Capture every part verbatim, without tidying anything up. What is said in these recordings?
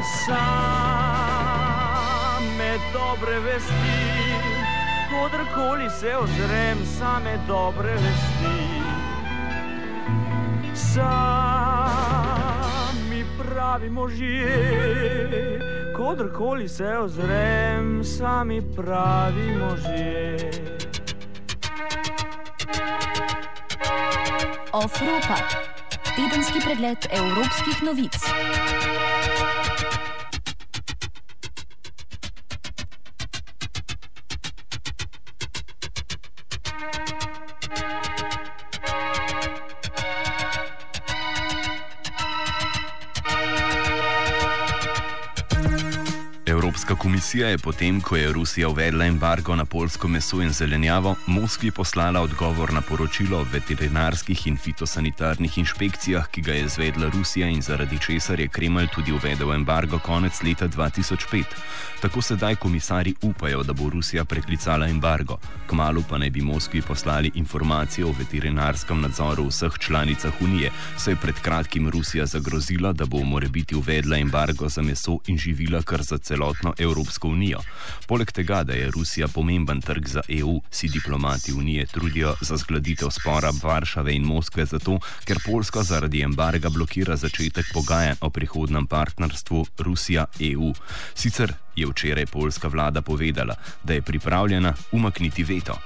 Same dobre vesti, kodarkoli se ozrem, same dobre vesti. Sami pravi možje, kodarkoli se ozrem, sami pravi možje. Ofropa, tedenski pregled evropskih novic. Evropska komisija je potem, ko je Rusija uvedla embargo na poljsko meso in zelenjavo, Moskvi poslala odgovor na poročilo o veterinarskih in fitosanitarnih inšpekcijah, ki ga je izvedla Rusija in zaradi česar je Kremelj tudi uvedel embargo konec leta dva tisoč pet. Tako sedaj komisarji upajo, da bo Rusija preklicala embargo. Kmalu pa naj bi Moskvi poslali informacije o veterinarskem nadzoru v vseh članicah Unije, saj je pred kratkim Rusija zagrozila, da bo morebiti uvedla embargo za meso in živila kar za celotno Evropsko unijo. Poleg tega, da je Rusija pomemben trg za E U, si diplomati Unije trudijo za zgladitev spora Varšave in Moskve zato, ker Poljska zaradi embarga blokira začetek pogajanj o prihodnem partnerstvu Rusija-E U. Sicer je včeraj poljska vlada povedala, da je pripravljena umakniti veto.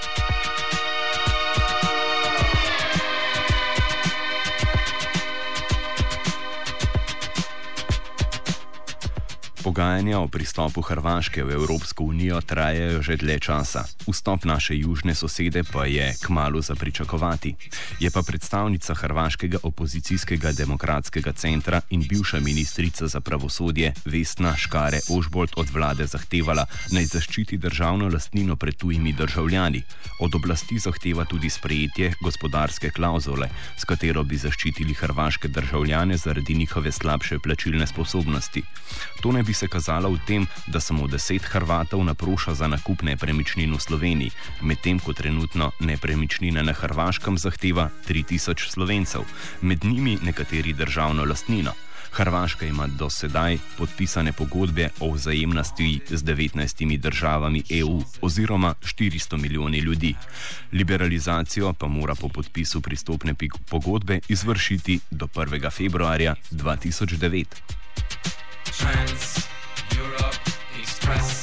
Pogajanja o pristopu Hrvaške v Evropsko unijo trajajo že dlje časa. Vstop naše južne sosede pa je kmalu za pričakovati. Je pa predstavnica hrvaškega opozicijskega demokratskega centra in bivša ministrica za pravosodje Vesna Škare-Ožbolt od vlade zahtevala, naj zaščiti državno lastnino pred tujimi državljani. Od oblasti zahteva tudi sprejetje gospodarske klauzule, s katero bi zaščitili hrvaške državljane zaradi njihove slabše plačilne sposobnosti. To ne bi se kazalo v tem, da samo deset Hrvatov naproša za nakup nepremičnin v Sloveniji, medtem ko trenutno nepremičnine na Hrvaškem zahteva tri tisoč Slovencev, med njimi nekateri državno lastnino. Hrvaška ima do sedaj podpisane pogodbe o vzajemnosti z devetnajstimi državami E U oziroma štiristo milijoni ljudi. Liberalizacijo pa mora po podpisu pristopne pogodbe izvršiti do prvega februarja dva tisoč devet. Trans Europe Express.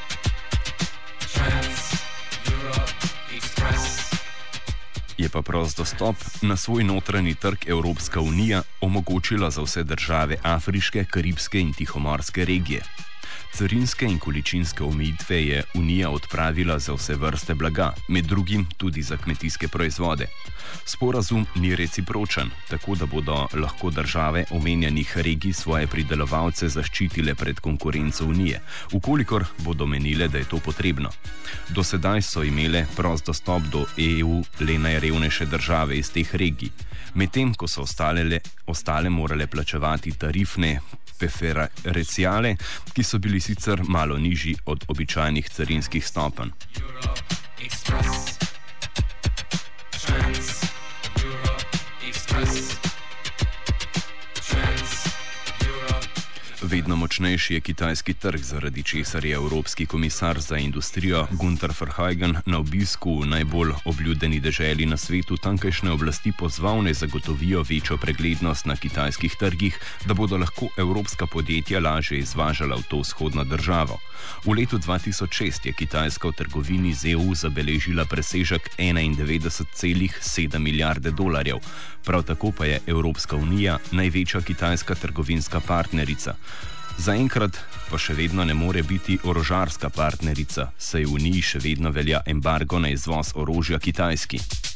Trans Europe Express. Je pa prost dostop na svoj notranji trg Evropska unija omogočila za vse države afriške, karibske in tihomorske regije. Carinske in količinske omejitve je Unija odpravila za vse vrste blaga, med drugim tudi za kmetijske proizvode. Sporazum ni recipročen, tako da bodo lahko države omenjenih regij svoje pridelovalce zaščitile pred konkurenco Unije, ukolikor bodo menile, da je to potrebno. Do sedaj so imele prost dostop do E U le najrevnejše države iz teh regij, medtem ko so ostale, ostale morale plačevati tarifne preferenciale, ki so bili sicer malo nižji od običajnih carinskih stopenj. Vedno močnejši je kitajski trg, zaradi česar je Evropski komisar za industrijo Günther Verheugen na obisku v najbolj obljudeni deželi na svetu tamkajšnje oblasti pozval, naj zagotovijo večjo preglednost na kitajskih trgih, da bodo lahko evropska podjetja lažje izvažala v to vzhodno državo. V letu dva tisoč šest je Kitajska v trgovini z E U zabeležila presežek enaindevetdeset celih sedem milijarde dolarjev. Prav tako pa je Evropska unija največja kitajska trgovinska partnerica. Zaenkrat pa še vedno ne more biti orožarska partnerica, saj v Uniji še vedno velja embargo na izvoz orožja Kitajski.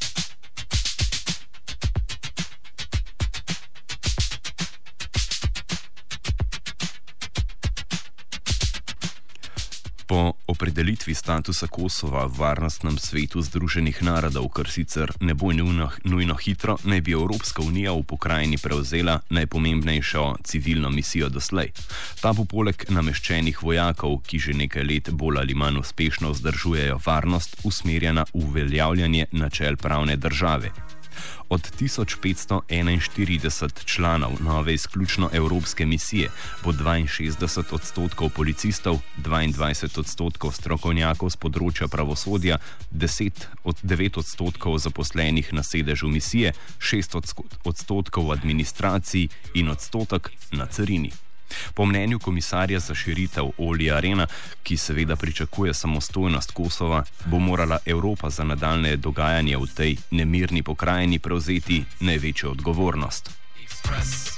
Po opredelitvi statusa Kosova v varnostnem svetu Združenih narodov, kar sicer ne bo nujno, nujno hitro, naj bi Evropska unija v pokrajini prevzela najpomembnejšo civilno misijo doslej. Ta bo poleg nameščenih vojakov, ki že nekaj let bolj ali manj uspešno vzdržujejo varnost, usmerjena v uveljavljanje načel pravne države. Od tisoč petsto enainštirideset članov nove izključno evropske misije bo dvainšestdeset odstotkov policistov, dvaindvajset odstotkov strokovnjakov z področja pravosodja, deset od devet odstotkov zaposlenih na sedežu misije, šest odstotkov v administraciji in odstotek na carini. Po mnenju komisarja za širitev Olija Rehna, ki seveda pričakuje samostojnost Kosova, bo morala Evropa za nadaljne dogajanje v tej nemirni pokrajini prevzeti največjo odgovornost. Express.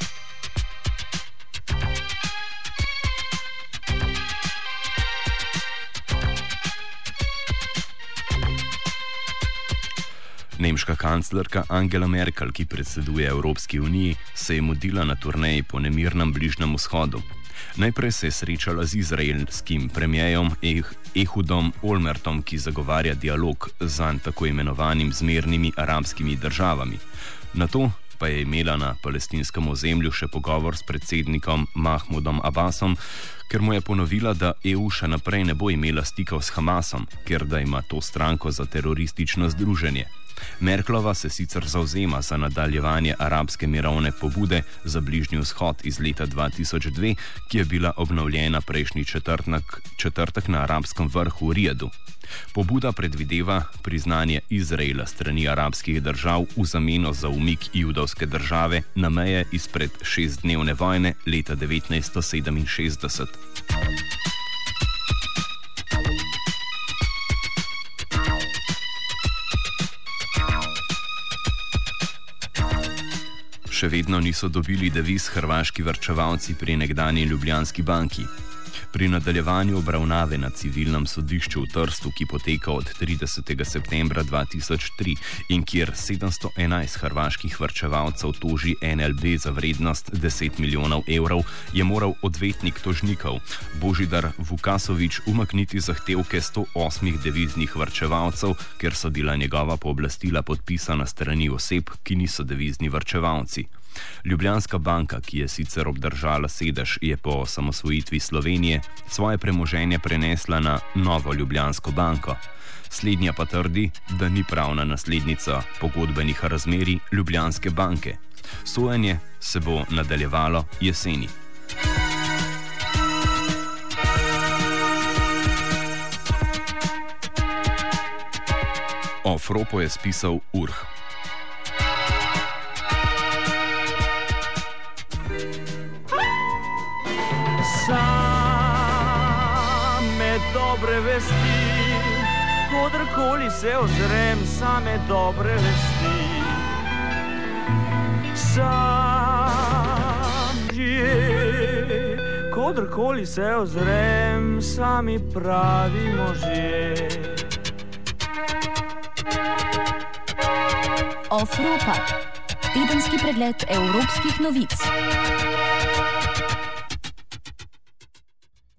Nemška kanclerka Angela Merkel, ki predseduje Evropski uniji, se je mudila na turneji po nemirnem Bližnjem vzhodu. Najprej se je srečala z izraelskim premijerom Ehudom Olmertom, ki zagovarja dialog z zanj tako imenovanim zmernimi arabskimi državami. Nato pa je imela na palestinskem ozemlju še pogovor s predsednikom Mahmudom Abbasom, ker mu je ponovila, da E U še naprej ne bo imela stikov s Hamasom, ker da ima to stranko za teroristično združenje. Merklova se sicer zavzema za nadaljevanje arabske mirovne pobude za Bližnji vzhod iz leta dva tisoč dve, ki je bila obnovljena prejšnji četrtek, četrtek na arabskem vrhu v Rijadu. Pobuda predvideva priznanje Izraela strani arabskih držav v zameno za umik judovske države na meje izpred šestdnevne vojne leta devetnajststo sedeminšestdeset. Še vedno niso dobili deviz hrvaški varčevalci pri nekdanji Ljubljanski banki. Pri nadaljevanju obravnave na civilnem sodišču v Trstu, ki poteka od tridesetega septembra dva tisoč tri in kjer sedemsto enajst hrvaških varčevalcev toži N L B za vrednost deset milijonov evrov, je moral odvetnik tožnikov Božidar Vukasović umakniti zahtevke sto osmih deviznih varčevalcev, ker so bila njegova pooblastila podpisana strani oseb, ki niso devizni varčevalci. Ljubljanska banka, ki je sicer obdržala sedež, je po osamosvojitvi Slovenije svoje premoženje prenesla na Novo Ljubljansko banko. Slednja pa trdi, da ni pravna naslednica pogodbenih razmerij Ljubljanske banke. Sojenje se bo nadaljevalo jeseni. O Fropo je spisal Urh. Same dobre vesti, kodarkoli se ozrem, same dobre vesti. Sam je, kodarkoli se ozrem, sami pravi možje. Off Europa, tedenski pregled evropskih novic.